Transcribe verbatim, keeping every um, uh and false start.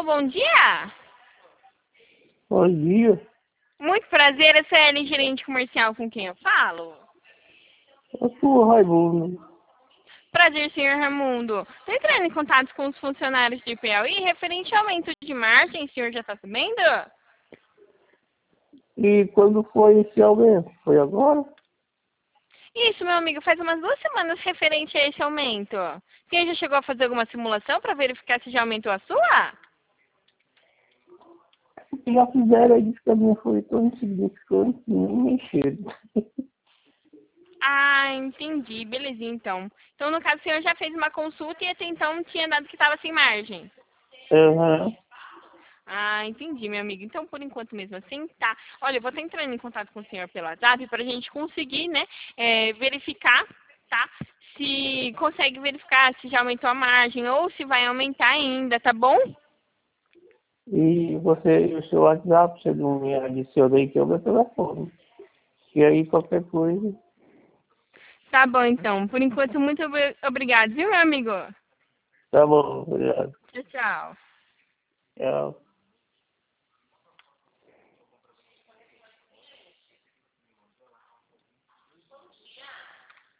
bom dia. Bom dia. Muito prazer, essa é a Ellen, gerente comercial com quem eu falo. Eu sou o Raimundo. Prazer, senhor Raimundo. Estou entrando em contato com os funcionários de Piauí referente ao aumento de margem, o senhor já está sabendo? E quando foi esse aumento? Foi agora? Isso, meu amigo, faz umas duas semanas referente a esse aumento. Você já chegou a fazer alguma simulação para verificar se já aumentou a sua? Já fizeram, aí disse que a minha foi tão insignificante que nem mexeram. Ah, entendi. Belezinha, então. Então, no caso, o senhor já fez uma consulta e até então tinha dado que estava sem margem. Aham. Ah, entendi, meu amigo. Então, por enquanto mesmo assim, tá. Olha, eu vou estar entrando em contato com o senhor pelo WhatsApp para a gente conseguir, né, é, verificar, tá? Se consegue verificar se já aumentou a margem ou se vai aumentar ainda, tá bom? E você, o seu WhatsApp, você não me adiciona aí que é o meu telefone. E aí qualquer coisa. Tá bom, então. Por enquanto, muito ob- obrigado, viu, meu amigo? Tá bom, obrigado. Tchau, tchau. Tchau.